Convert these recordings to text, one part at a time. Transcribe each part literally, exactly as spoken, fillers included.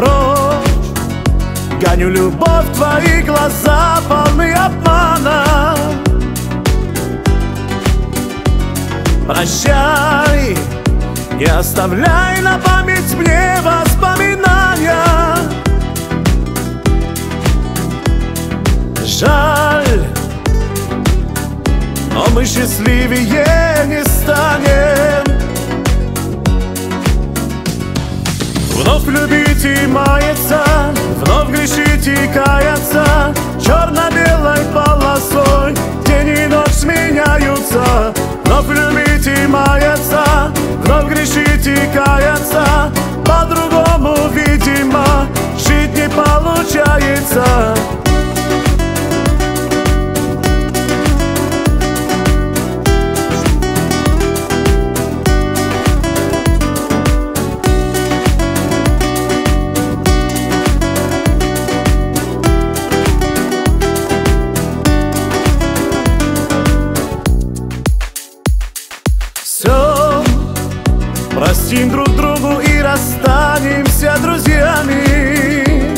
прочь. Гоню любовь, твои глаза полны обмана. Прощай, не оставляй на память мне воспоминания. Жаль, но мы счастливее не станем. Вновь любить и маяться, вновь грешить и каяться, черно-белой полосой день и ночь сменяются. Вновь любить и маяться, вновь грешить и каяться, по-другому, видимо, жить не получается. Все, простим друг другу и расстанемся друзьями.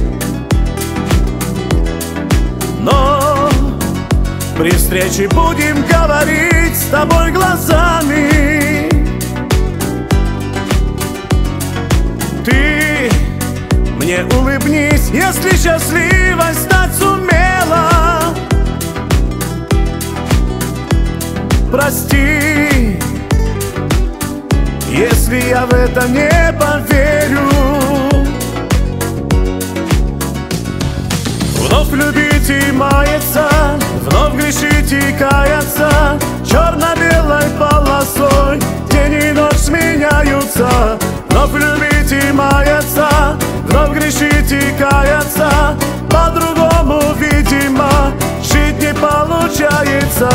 Но при встрече будем говорить с тобой глазами. Ты мне улыбнись, если счастливой стать сумела. Прости, если я в это не поверю. Вновь любить и маяться, вновь грешить и каяться, черно-белой полосой день и ночь сменяются. Вновь любить и маяться, вновь грешить и каяться, по-другому, видимо, жить не получается.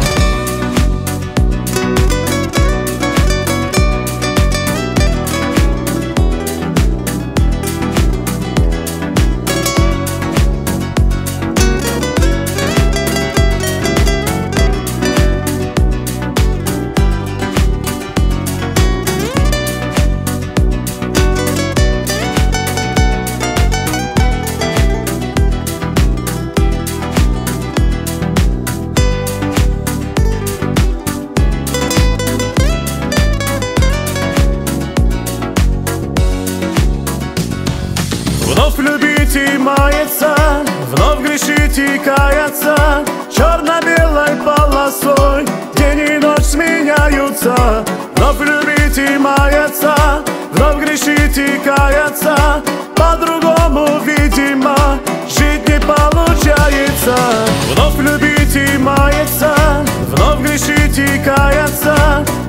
Вновь любить и маяться, вновь грешить и каяться, черно-белой полосой день и ночь сменяются. Вновь любить и маяться, вновь грешить и каяться, по-другому, видимо, жить не получается. Вновь любить и маяться, вновь грешить и каяться,